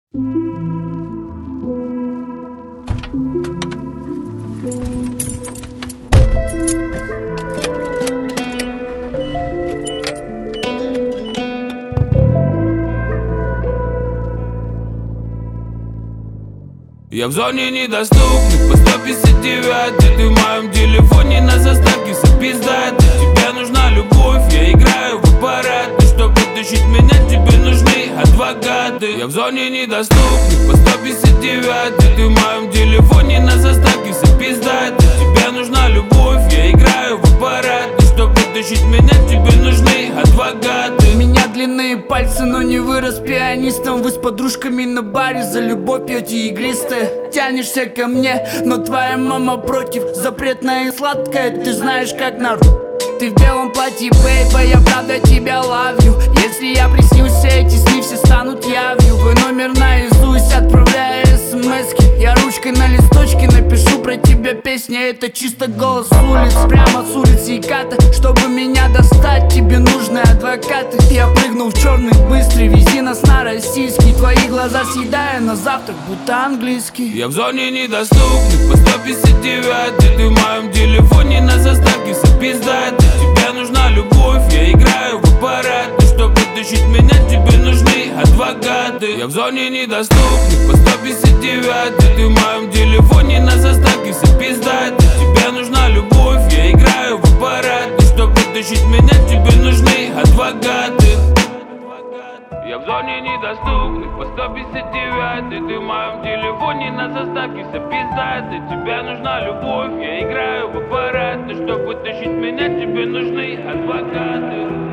Я в зоне недоступных по 159. Ты в моем телефоне на заставке запиздать. Тебе нужна любовь, я играю в аппарат. И чтобы вытащить меня, тебе нужны адвокаты. Я в зоне недоступных по 159. Ты в моем телефоне на заставке запиздать. Тебе нужна любовь, я играю в аппарат. И чтобы вытащить меня, тебе нужны адвокаты. У меня длинные пальцы, но не вырос пианистом. Вы с подружками на баре за любовь пьете игристое. Тянешься ко мне, но твоя мама против. Запретное и сладкое, ты знаешь как народ. Ты в белом платье, бейба, я правда тебя ловлю. Если я приснился, эти сны все станут явью. Твой номер наизусть, отправляю смски. Я ручкой на листочке напишу про тебя песни. Это чисто голос улиц, прямо с улицы Иката. Чтобы меня достать, тебе нужны адвокаты. Я прыгну в черный быстрый, вези нас на российский. Твои глаза съедаю на завтрак, будто английский. Я в зоне недоступных по 159. Ты в моем телефоне на заставке запиздать. Тебе нужна любовь, я играю в аппарат. И чтобы вытащить меня, тебе нужны адвокаты. Я в зоне недоступных по 159. Ты в моем телефоне на заставке запиздать. Тебе нужна любовь, я играю в аппарат. И чтобы вытащить меня, тебе нужны адвокаты. Я в зоне недоступных по 159. Ты в моем телефоне на заставке запиздать. Тебе нужна любовь, я играю в аппарат. И чтобы вытащить меня, тебе нужны адвокаты.